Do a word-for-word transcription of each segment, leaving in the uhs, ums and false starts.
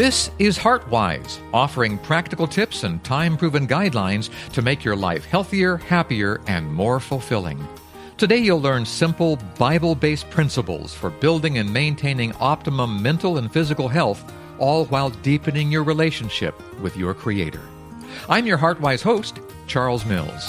This is HeartWise, offering practical tips and time-proven guidelines to make your life healthier, happier, and more fulfilling. Today you'll learn simple, Bible-based principles for building and maintaining optimum mental and physical health, all while deepening your relationship with your Creator. I'm your HeartWise host, Charles Mills.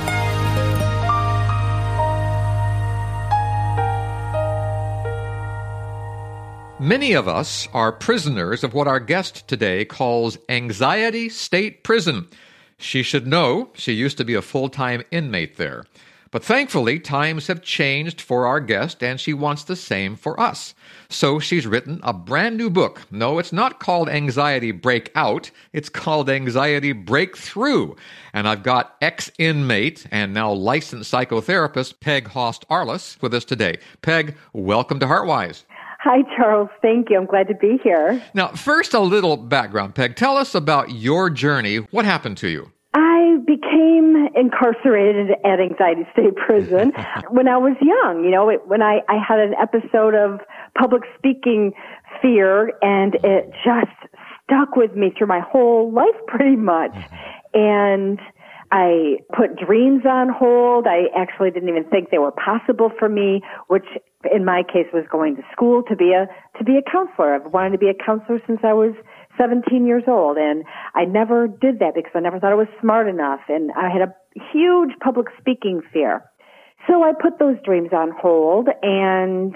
Many of us are prisoners of what our guest today calls Anxiety State Prison. She should know she used to be a full-time inmate there. But thankfully, times have changed for our guest, and she wants the same for us. So she's written a brand new book. No, it's not called Anxiety Breakout. It's called Anxiety Breakthrough. And I've got ex-inmate and now licensed psychotherapist Peg Host-Arliss with us today. Peg, welcome to HeartWise. Hi, Charles. Thank you. I'm glad to be here. Now, first, a little background, Peg. Tell us about your journey. What happened to you? I became incarcerated at Anxiety State Prison when I was young. You know, it, when I, I had an episode of public speaking fear, and it just stuck with me through my whole life pretty much. And I put dreams on hold. I actually didn't even think they were possible for me, which in my case was going to school to be a to be a counselor. I've wanted to be a counselor since I was seventeen years old, and I never did that because I never thought I was smart enough, and I had a huge public speaking fear. So I put those dreams on hold, and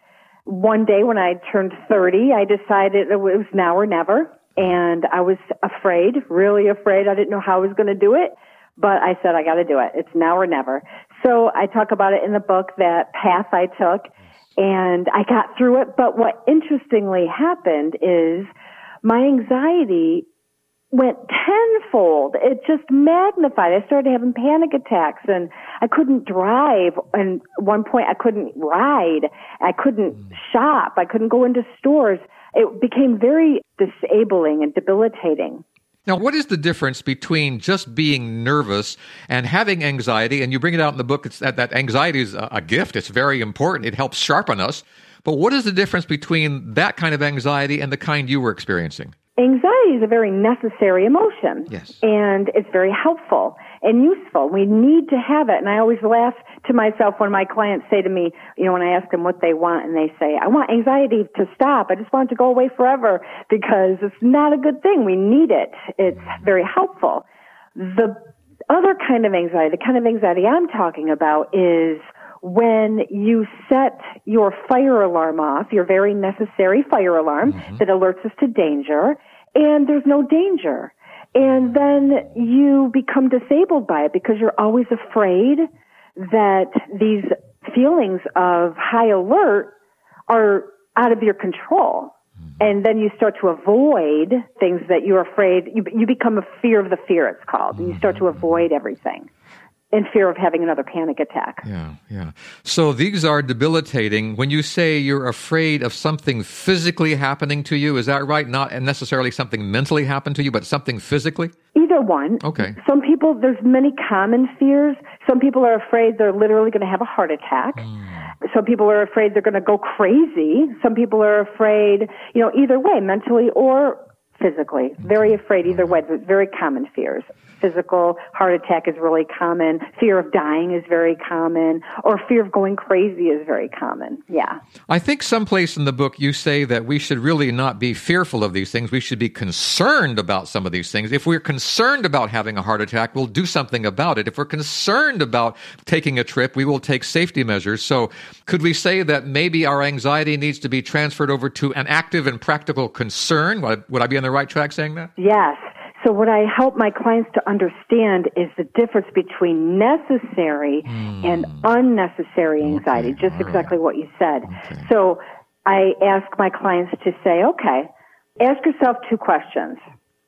one day when I turned thirty, I decided it was now or never, and I was afraid, really afraid. I didn't know how I was going to do it. But I said, I got to do it. It's now or never. So I talk about it in the book, that path I took, and I got through it. But what interestingly happened is my anxiety went tenfold. It just magnified. I started having panic attacks, and I couldn't drive. And at one point, I couldn't ride. I couldn't shop. I couldn't go into stores. It became very disabling and debilitating. Now, what is the difference between just being nervous and having anxiety? And you bring it out in the book, it's that, that anxiety is a, a gift. It's very important. It helps sharpen us. But what is the difference between that kind of anxiety and the kind you were experiencing? Anxiety is a very necessary emotion. Yes. And it's very helpful and useful. We need to have it. And I always laugh to myself when my clients say to me, you know, when I ask them what they want, and they say, I want anxiety to stop. I just want it to go away forever, because it's not a good thing. We need it. It's very helpful. The other kind of anxiety, the kind of anxiety I'm talking about, is when you set your fire alarm off, your very necessary fire alarm mm-hmm. that alerts us to danger, and there's no danger. And then you become disabled by it because you're always afraid that these feelings of high alert are out of your control. And then you start to avoid things that you're afraid, you, you become a fear of the fear, it's called. And you start to avoid everything in fear of having another panic attack. Yeah, yeah. So these are debilitating. When you say you're afraid of something physically happening to you, is that right? Not necessarily something mentally happened to you, but something physically? Either one. Okay. Some people, there's many common fears. Some people are afraid they're literally going to have a heart attack. Mm. Some people are afraid they're going to go crazy. Some people are afraid, you know, either way, mentally or physically. Very afraid either way. There's very common fears. Physical heart attack is really common. Fear of dying is very common. Or fear of going crazy is very common. Yeah. I think someplace in the book you say that we should really not be fearful of these things. We should be concerned about some of these things. If we're concerned about having a heart attack, we'll do something about it. If we're concerned about taking a trip, we will take safety measures. So could we say that maybe our anxiety needs to be transferred over to an active and practical concern? Would I be on the right track saying that? Yes. So what I help my clients to understand is the difference between necessary mm. and unnecessary anxiety, okay. just All exactly right. what you said. Okay. So I ask my clients to say, okay, ask yourself two questions.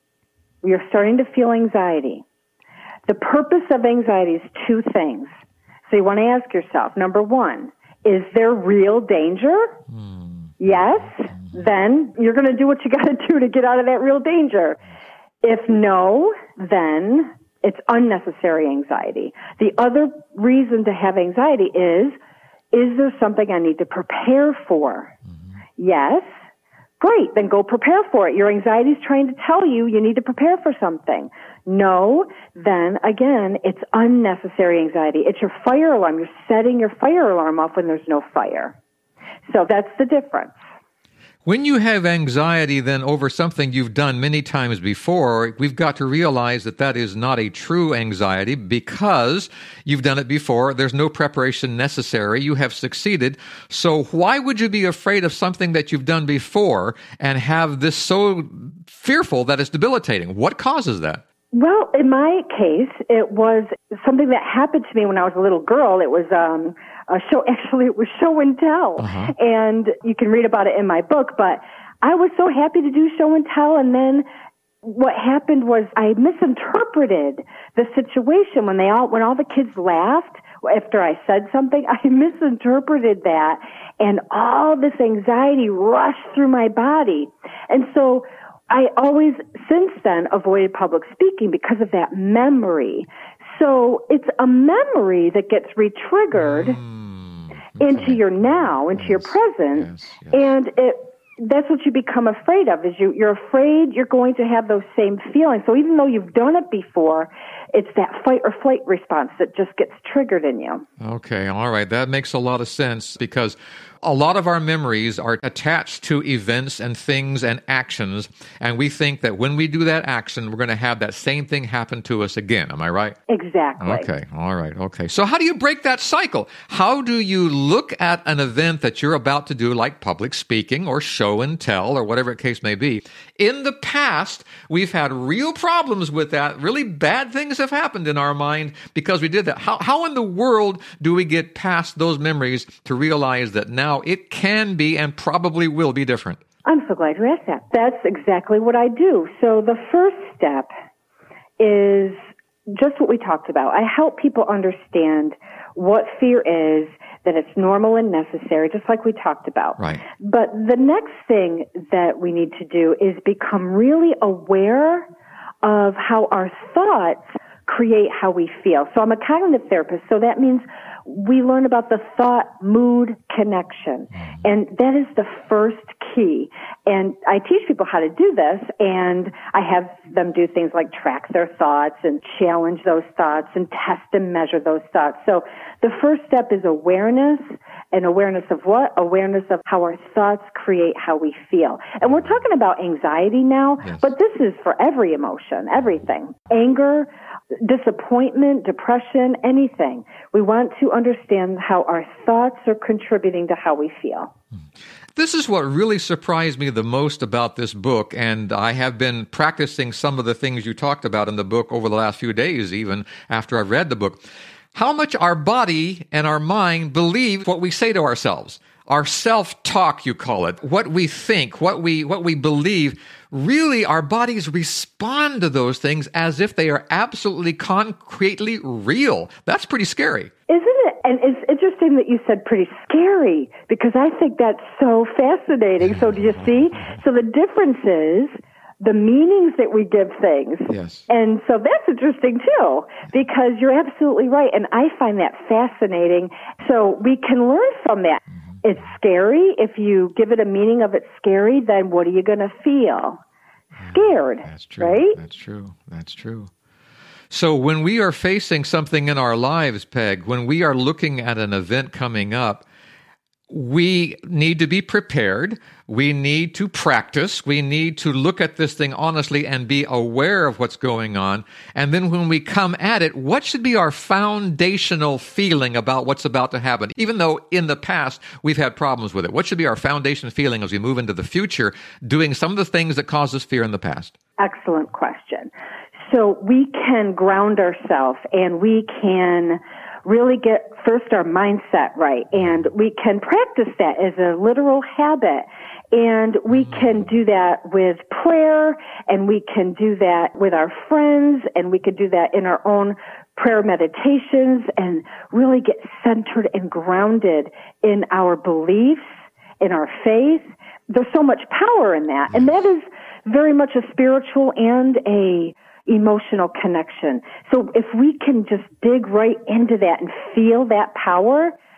You're starting to feel anxiety. The purpose of anxiety is two things. So you want to ask yourself, number one, is there real danger? Mm. Yes. Mm. Then you're going to do what you got to do to get out of that real danger. If no, then it's unnecessary anxiety. The other reason to have anxiety is, is there something I need to prepare for? Mm-hmm. Yes. Great, then go prepare for it. Your anxiety is trying to tell you you need to prepare for something. No, then again, it's unnecessary anxiety. It's your fire alarm. You're setting your fire alarm off when there's no fire. So that's the difference. When you have anxiety then over something you've done many times before, we've got to realize that that is not a true anxiety because you've done it before. There's no preparation necessary. You have succeeded. So why would you be afraid of something that you've done before and have this so fearful that it's debilitating? What causes that? Well, in my case, it was something that happened to me when I was a little girl. It was um, a show, actually it was show and tell. Uh-huh. And you can read about it in my book, but I was so happy to do show and tell. And then what happened was I misinterpreted the situation when they all, when all the kids laughed after I said something. I misinterpreted that and all this anxiety rushed through my body. And so I always, since then, avoided public speaking because of that memory. So it's a memory that gets re-triggered mm, okay. into your now, into yes, your present, yes, yes. and it that's what you become afraid of, is you, you're afraid you're going to have those same feelings. So even though you've done it before, it's that fight or flight response that just gets triggered in you. Okay, all right. That makes a lot of sense because a lot of our memories are attached to events and things and actions, and we think that when we do that action, we're going to have that same thing happen to us again. Am I right? Exactly. Okay, all right, okay. So how do you break that cycle? How do you look at an event that you're about to do, like public speaking or show and tell or whatever the case may be? In the past, we've had real problems with that. Really bad things have happened in our mind because we did that. How, how in the world do we get past those memories to realize that now it can be and probably will be different? I'm so glad you asked that. That's exactly what I do. So the first step is just what we talked about. I help people understand what fear is, that it's normal and necessary, just like we talked about. Right. But the next thing that we need to do is become really aware of how our thoughts create how we feel. So I'm a cognitive therapist, so that means we learn about the thought-mood connection. And that is the first key. And I teach people how to do this, and I have them do things like track their thoughts and challenge those thoughts and test and measure those thoughts. So the first step is awareness, and awareness of what? Awareness of how our thoughts create how we feel. And we're talking about anxiety now, yes. but this is for every emotion, everything. Anger, disappointment, depression, anything. We want to understand how our thoughts are contributing to how we feel. This is what really surprised me the most about this book, and I have been practicing some of the things you talked about in the book over the last few days, even after I've read the book. How much our body and our mind believe what we say to ourselves. Our self-talk, you call it, what we think, what we what we believe. Really, our bodies respond to those things as if they are absolutely concretely real. That's pretty scary. Isn't it? And it's interesting that you said pretty scary, because I think that's so fascinating. So do you see? So the difference is the meanings that we give things. Yes. And so that's interesting too, because you're absolutely right. And I find that fascinating. So we can learn from that. Mm-hmm. It's scary. If you give it a meaning of it's scary, then what are you going to feel? Scared. That's true. Right? That's true. That's true. So when we are facing something in our lives, Peg, when we are looking at an event coming up, we need to be prepared. We need to practice. We need to look at this thing honestly and be aware of what's going on. And then when we come at it, what should be our foundational feeling about what's about to happen? Even though in the past we've had problems with it, what should be our foundation feeling as we move into the future, doing some of the things that caused us fear in the past? Excellent question. So we can ground ourselves, and we can really get first our mindset right, and we can practice that as a literal habit. And we can do that with prayer, and we can do that with our friends, and we can do that in our own prayer meditations, and really get centered and grounded in our beliefs, in our faith. There's so much power in that, and that is very much a spiritual and a emotional connection. So if we can just dig right into that and feel that power,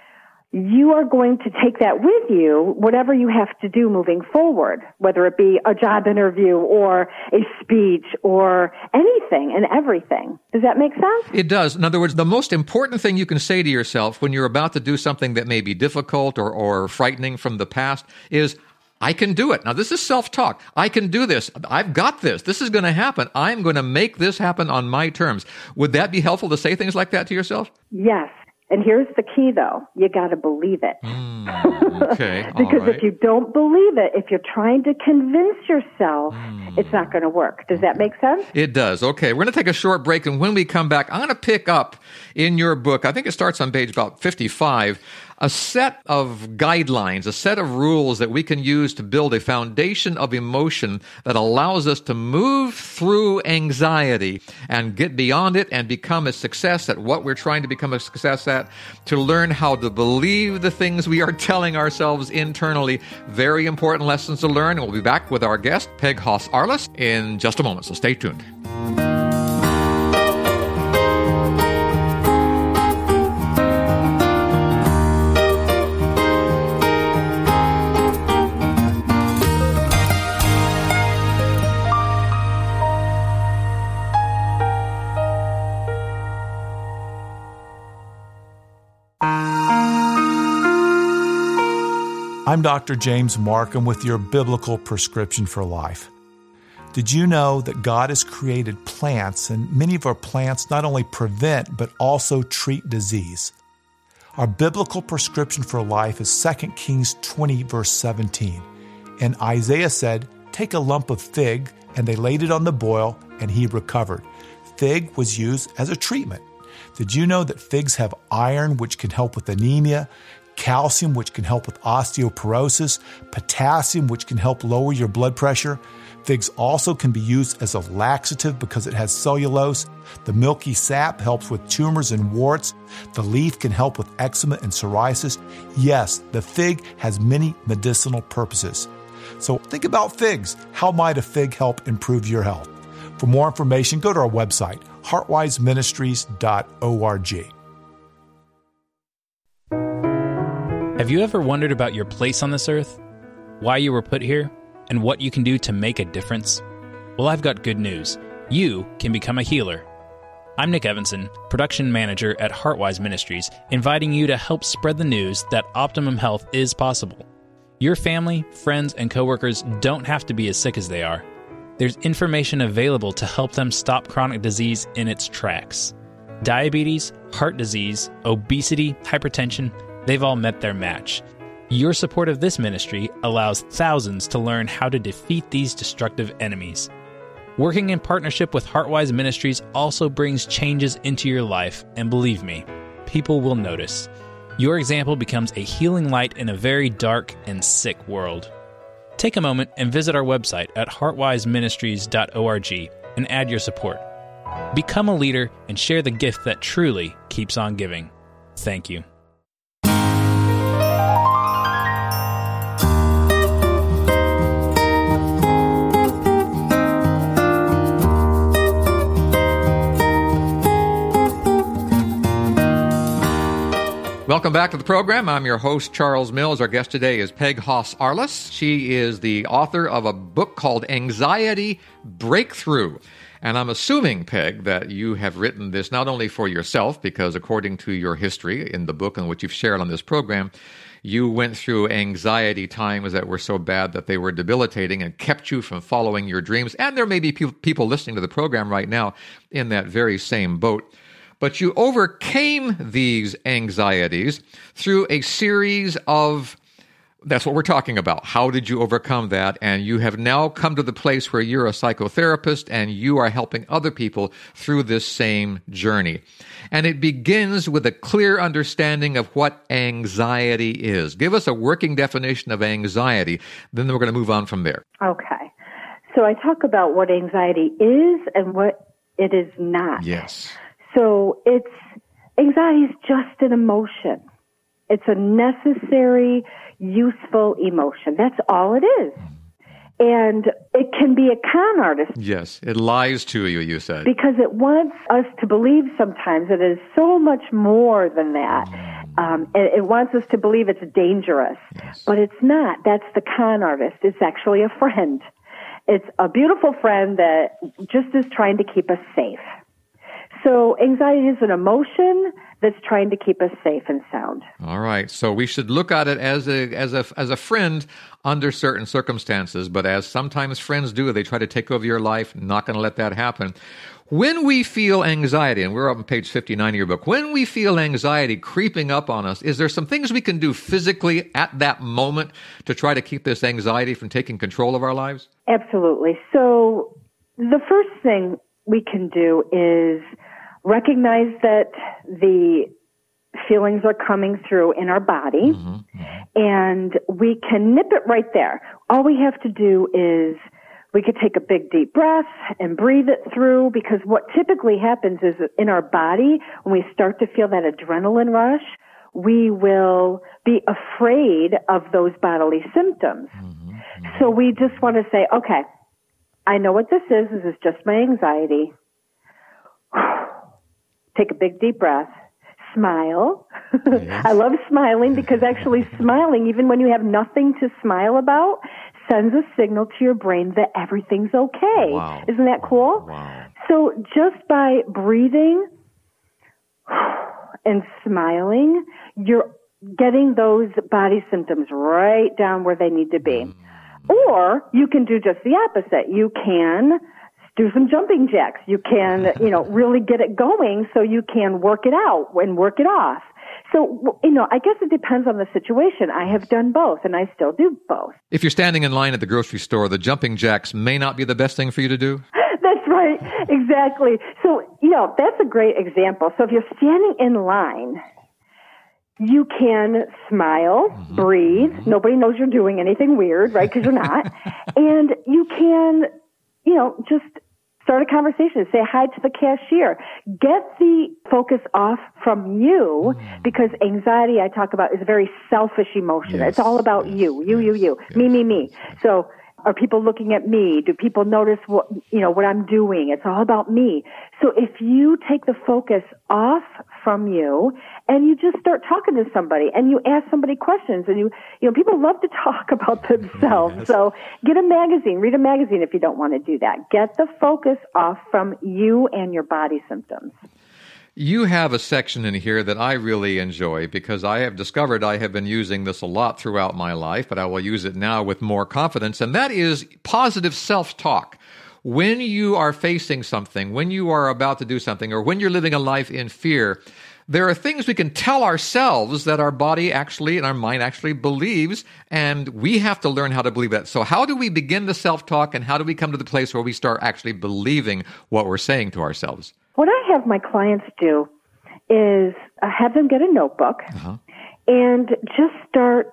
you are going to take that with you, whatever you have to do moving forward, whether it be a job interview or a speech or anything and everything. Does that make sense? It does. In other words, the most important thing you can say to yourself when you're about to do something that may be difficult or, or frightening from the past is, I can do it. Now, this is self-talk. I can do this. I've got this. This is going to happen. I'm going to make this happen on my terms. Would that be helpful to say things like that to yourself? Yes. And here's the key, though. You got to believe it. Mm, okay. Because all right. if you don't believe it, if you're trying to convince yourself, mm. it's not going to work. Does that make sense? It does. Okay. We're going to take a short break. And when we come back, I'm going to pick up in your book, I think it starts on page about fifty-five, a set of guidelines, a set of rules that we can use to build a foundation of emotion that allows us to move through anxiety and get beyond it and become a success at what we're trying to become a success at, to learn how to believe the things we are telling ourselves internally. Very important lessons to learn. And we'll be back with our guest, Peg Hoss-Arles, in just a moment. So stay tuned. I'm Doctor James Markham with your Biblical Prescription for Life. Did you know that God has created plants, and many of our plants not only prevent but also treat disease? Our Biblical Prescription for Life is Second Kings twenty, verse seventeen. And Isaiah said, "Take a lump of fig," and they laid it on the boil, and he recovered. Fig was used as a treatment. Did you know that figs have iron, which can help with anemia, calcium, which can help with osteoporosis, potassium, which can help lower your blood pressure? Figs also can be used as a laxative because it has cellulose. The milky sap helps with tumors and warts. The leaf can help with eczema and psoriasis. Yes, the fig has many medicinal purposes. So think about figs. How might a fig help improve your health? For more information, go to our website, heartwise ministries dot org. Have you ever wondered about your place on this earth? Why you were put here? And what you can do to make a difference? Well, I've got good news. You can become a healer. I'm Nick Evanson, production manager at Heartwise Ministries, inviting you to help spread the news that optimum health is possible. Your family, friends, and coworkers don't have to be as sick as they are. There's information available to help them stop chronic disease in its tracks. Diabetes, heart disease, obesity, hypertension, they've all met their match. Your support of this ministry allows thousands to learn how to defeat these destructive enemies. Working in partnership with Heartwise Ministries also brings changes into your life, and believe me, people will notice. Your example becomes a healing light in a very dark and sick world. Take a moment and visit our website at heartwise ministries dot org and add your support. Become a leader and share the gift that truly keeps on giving. Thank you. Welcome back to the program. I'm your host, Charles Mills. Our guest today is Peg Hoss-Arles. She is the author of a book called Anxiety Breakthrough. And I'm assuming, Peg, that you have written this not only for yourself, because according to your history in the book and what you've shared on this program, you went through anxiety times that were so bad that they were debilitating and kept you from following your dreams. And there may be pe- people listening to the program right now in that very same boat. But you overcame these anxieties through a series of, that's what we're talking about. How did you overcome that? And you have now come to the place where you're a psychotherapist and you are helping other people through this same journey. And it begins with a clear understanding of what anxiety is. Give us a working definition of anxiety, then we're going to move on from there. Okay. So I talk about what anxiety is and what it is not. Yes. So it's, anxiety is just an emotion. It's a necessary, useful emotion. That's all it is. And it can be a con artist. Yes, it lies to you, you said. Because it wants us to believe sometimes that it is so much more than that. Um, it, it wants us to believe it's dangerous, Yes. but it's not. That's the con artist. It's actually a friend. It's a beautiful friend that just is trying to keep us safe. So anxiety is an emotion that's trying to keep us safe and sound. All right. So we should look at it as a as a as a friend under certain circumstances, but as sometimes friends do, they try to take over your life. Not going to let that happen. When we feel anxiety, and we're up on page fifty-nine of your book, when we feel anxiety creeping up on us, is there some things we can do physically at that moment to try to keep this anxiety from taking control of our lives? Absolutely. So the first thing we can do is recognize that the feelings are coming through in our body, mm-hmm, mm-hmm. and we can nip it right there. All we have to do is we could take a big deep breath and breathe it through, because what typically happens is in our body, when we start to feel that adrenaline rush, we will be afraid of those bodily symptoms. Mm-hmm, mm-hmm. So we just want to say, okay, I know what this is. This is just my anxiety. Take a big deep breath. Smile. Yes. I love smiling, because actually smiling, even when you have nothing to smile about, sends a signal to your brain that everything's okay. Wow. Isn't that cool? Wow. So just by breathing and smiling, you're getting those body symptoms right down where they need to be. Mm. Or you can do just the opposite. You can do some jumping jacks. You can, you know, really get it going so you can work it out and work it off. So, you know, I guess it depends on the situation. I have done both, and I still do both. If you're standing in line at the grocery store, the jumping jacks may not be the best thing for you to do? That's right. Exactly. So, you know, that's a great example. So if you're standing in line, you can smile, mm-hmm. breathe. Mm-hmm. Nobody knows you're doing anything weird, right? Because you're not. And you can, you know, just start a conversation. Say hi to the cashier. Get the focus off from you, mm. because anxiety, I talk about, is a very selfish emotion. Yes. It's all about yes. you, you, yes. you, you, yes. me, me, me. So are people looking at me? Do people notice what, you know, what I'm doing? It's all about me. So if you take the focus off from you and you just start talking to somebody and you ask somebody questions, and you, you know, people love to talk about themselves. Yes. So get a magazine, read a magazine if you don't want to do that. Get the focus off from you and your body symptoms. You have a section in here that I really enjoy, because I have discovered I have been using this a lot throughout my life, but I will use it now with more confidence, and that is positive self-talk. When you are facing something, when you are about to do something, or when you're living a life in fear, there are things we can tell ourselves that our body actually and our mind actually believes, and we have to learn how to believe that. So how do we begin the self-talk, and how do we come to the place where we start actually believing what we're saying to ourselves? What I have my clients do is uh, have them get a notebook uh-huh. and just start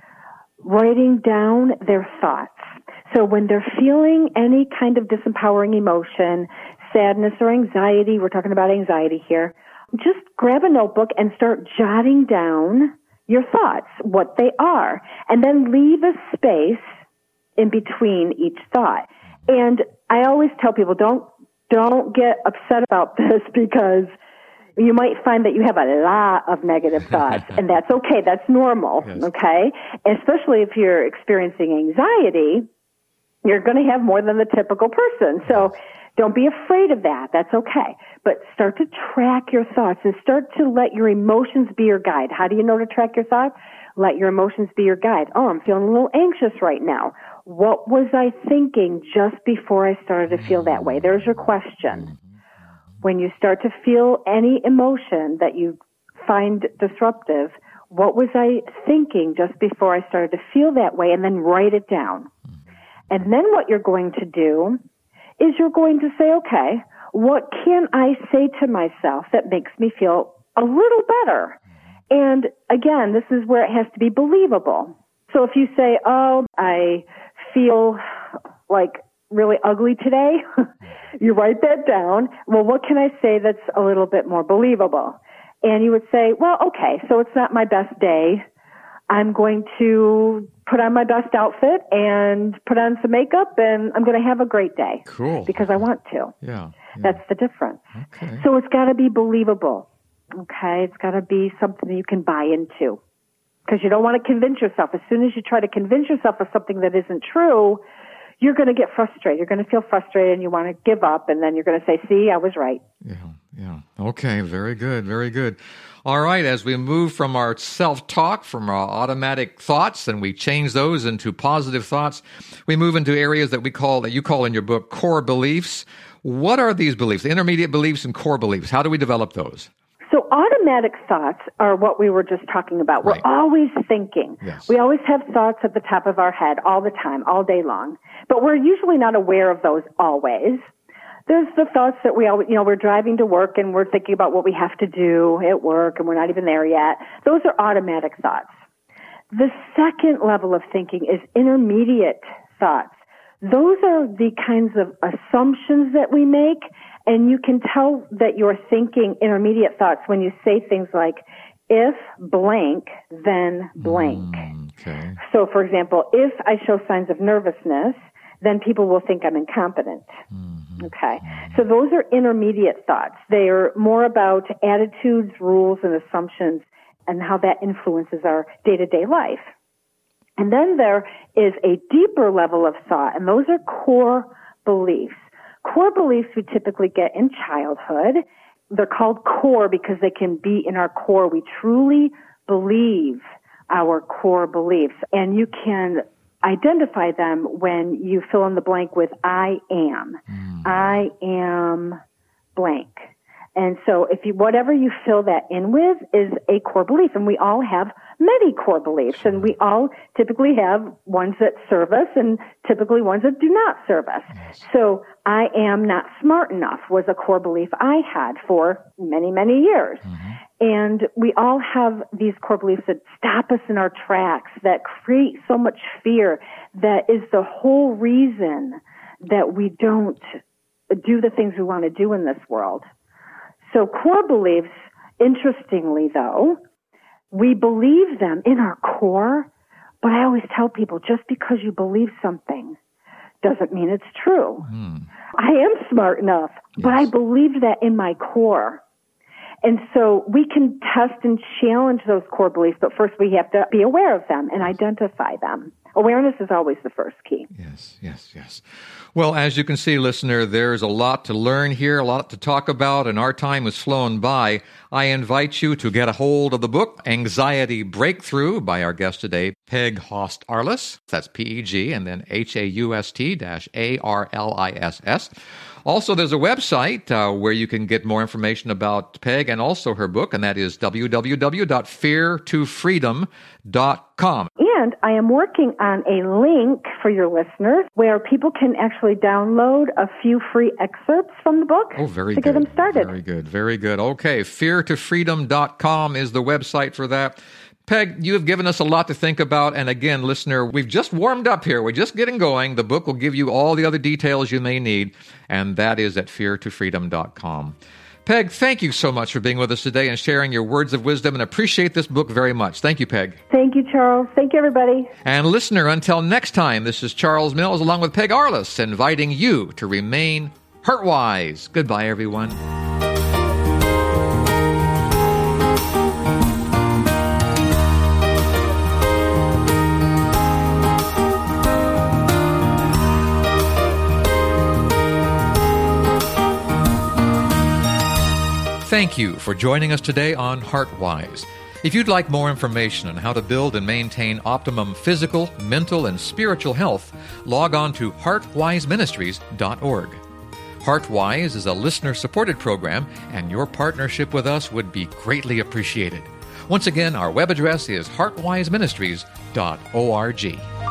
writing down their thoughts. So when they're feeling any kind of disempowering emotion, sadness or anxiety, we're talking about anxiety here, just grab a notebook and start jotting down your thoughts, what they are, and then leave a space in between each thought. And I always tell people, don't Don't get upset about this, because you might find that you have a lot of negative thoughts, and that's okay. That's normal, yes. okay? Especially if you're experiencing anxiety, you're going to have more than the typical person. So don't be afraid of that. That's okay. But start to track your thoughts and start to let your emotions be your guide. How do you know to track your thoughts? Let your emotions be your guide. Oh, I'm feeling a little anxious right now. What was I thinking just before I started to feel that way? There's your question. When you start to feel any emotion that you find disruptive, what was I thinking just before I started to feel that way? And then write it down. And then what you're going to do is you're going to say, okay, what can I say to myself that makes me feel a little better? And again, this is where it has to be believable. So if you say, oh, I feel like really ugly today, you write that down. Well, what can I say that's a little bit more believable? And you would say, well, okay, so it's not my best day. I'm going to put on my best outfit and put on some makeup, and I'm going to have a great day. Cool. Because I want to. Yeah. yeah. That's the difference. Okay. So it's got to be believable. Okay? It's got to be something that you can buy into. Because you don't want to convince yourself. As soon as you try to convince yourself of something that isn't true, you're going to get frustrated. You're going to feel frustrated and you want to give up, and then you're going to say, see, I was right. Yeah, yeah. Okay, very good, very good. All right, as we move from our self-talk, from our automatic thoughts, and we change those into positive thoughts, we move into areas that we call, that you call in your book, core beliefs. What are these beliefs? Intermediate beliefs and core beliefs. How do we develop those? So automatic thoughts are what we were just talking about. Right. We're always thinking. Yes. We always have thoughts at the top of our head all the time, all day long. But we're usually not aware of those always. There's the thoughts that we always, you know, we're driving to work and we're thinking about what we have to do at work and we're not even there yet. Those are automatic thoughts. The second level of thinking is intermediate thoughts. Those are the kinds of assumptions that we make, and you can tell that you're thinking intermediate thoughts when you say things like, if blank, then blank. Mm, okay. So, for example, if I show signs of nervousness, then people will think I'm incompetent. Mm-hmm. Okay. So those are intermediate thoughts. They are more about attitudes, rules, and assumptions and how that influences our day-to-day life. And then there is a deeper level of thought, and those are core beliefs. Core beliefs we typically get in childhood. They're called core because they can be in our core. We truly believe our core beliefs, and you can identify them when you fill in the blank with I am. Mm. I am blank. And so if you, whatever you fill that in with is a core belief, and we all have many core beliefs, and we all typically have ones that serve us and typically ones that do not serve us. Yes. So I am not smart enough was a core belief I had for many, many years. Mm-hmm. And we all have these core beliefs that stop us in our tracks, that create so much fear, that is the whole reason that we don't do the things we want to do in this world. So core beliefs, interestingly though, we believe them in our core, but I always tell people just because you believe something doesn't mean it's true. Mm. I am smart enough, yes. but I believe that in my core. And so we can test and challenge those core beliefs, but first we have to be aware of them and identify them. Awareness is always the first key. Yes, yes, yes. Well, as you can see, listener, there's a lot to learn here, a lot to talk about, and our time has flown by. I invite you to get a hold of the book, Anxiety Breakthrough, by our guest today, Peg Haust Arliss. That's P E G and then H A U S T dash A R L I S S. Also, there's a website uh, where you can get more information about Peg and also her book, and that is w w w dot fear to freedom dot com. And I am working on a link for your listeners where people can actually download a few free excerpts from the book oh, very to good. get them started. Very good, very good. Okay, fear to freedom dot com is the website for that. Peg, you have given us a lot to think about, and again, listener, we've just warmed up here. We're just getting going. The book will give you all the other details you may need, and that is at fear to freedom dot com. Peg, thank you so much for being with us today and sharing your words of wisdom, and appreciate this book very much. Thank you, Peg. Thank you, Charles. Thank you, everybody. And listener, until next time, this is Charles Mills along with Peg Arliss, inviting you to remain heart-wise. Goodbye, everyone. Thank you for joining us today on HeartWise. If you'd like more information on how to build and maintain optimum physical, mental, and spiritual health, log on to heart wise ministries dot org. HeartWise is a listener-supported program, and your partnership with us would be greatly appreciated. Once again, our web address is heart wise ministries dot org.